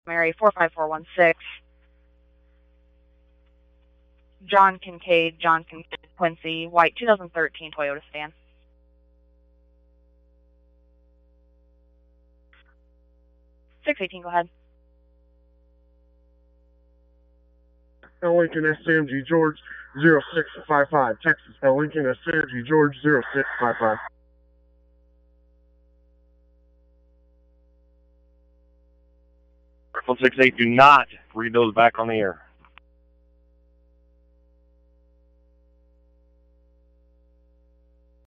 Mary 45416. John Kincaid, Quincy, white 2013 Toyota sedan. 618, go ahead. Lincoln SCMG George 0655, Texas. Lincoln SCMG George 0655. Airfield 68, do not read those back on the air.